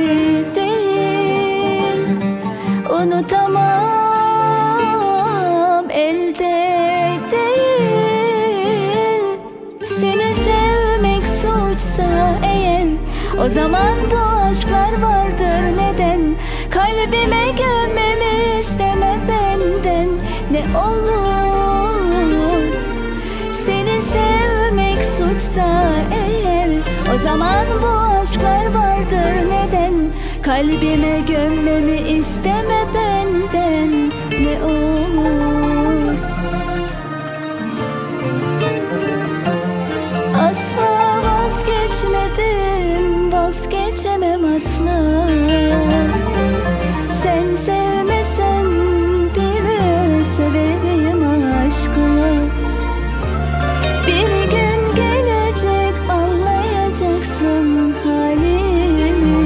değil. Unutamam, elde değil. Seni sevmek suçsa eğer, o zaman bu aşklar vardır neden? Kalbime gömmemi isteme benden, ne olur. Seni sevmek suçsa eğer, o zaman bu aşklar vardır neden? Kalbime gömmemi isteme benden, ne olur. Asla vazgeçmedim, vazgeçemem asla. Sen sevmesen bile severim aşkına. Bir gün gelecek anlayacaksın halimi.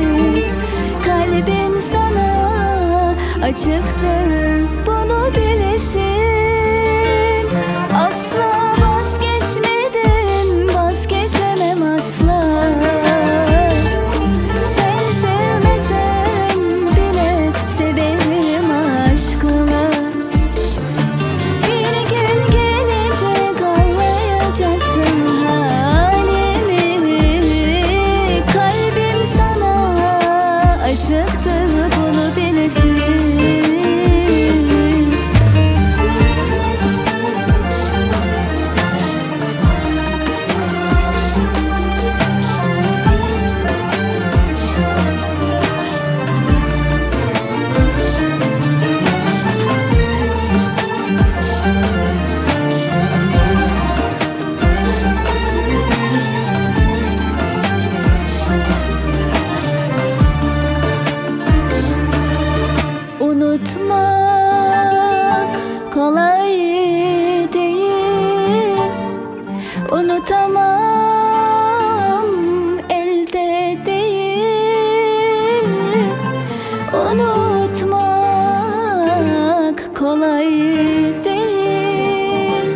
Kalbim sana açıktır, bunu bilesin. Asla vazgeçmedim, vazgeçemem asla. Sen sevmesen bile severim aşkına. Bir gün gelecek anlayacaksın halimi. Kalbim sana açıktır, bunu bilesin. Unutmak kolay değil. Unutamam, elde değil. Unutmak kolay değil.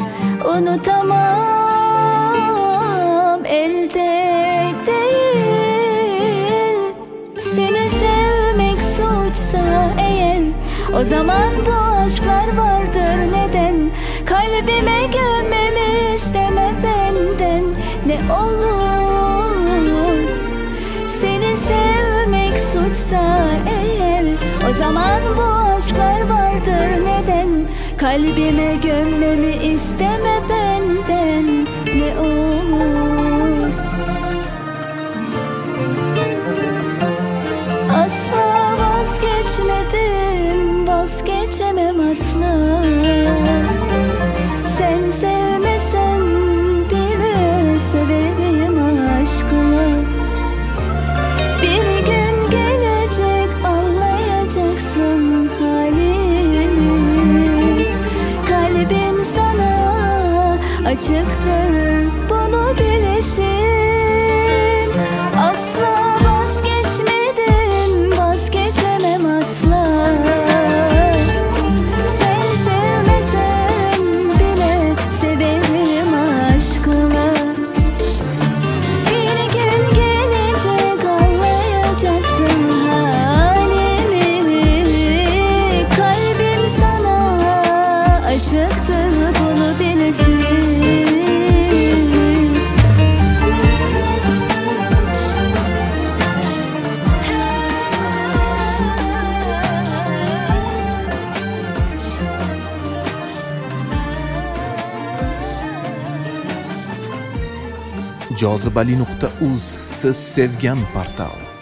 Unutamam, elde değil. Seni sevmek suçsa eğer, o zaman bu aşklar vardır neden? Kalbime gömmemi isteme benden, ne olur. Seni sevmek suçsa eğer, o zaman bu aşklar vardır neden? Kalbime gömmemi isteme benden, ne olur. Asla vazgeçmedim, vazgeçemem asla. Sen sevmesen bile severim aşkına. Bir gün gelecek anlayacaksın halimi. Kalbim sana açıktır, bunu bilesin. Asla vazgeçmedim, vazgeçemem asla. Sen sevmesen bile severim aşkına. Bir gün gelecek anlayacaksın halimi. Kalbim sana açıktır, bunu bilesin. Jozibali.uz siz sevgan portal.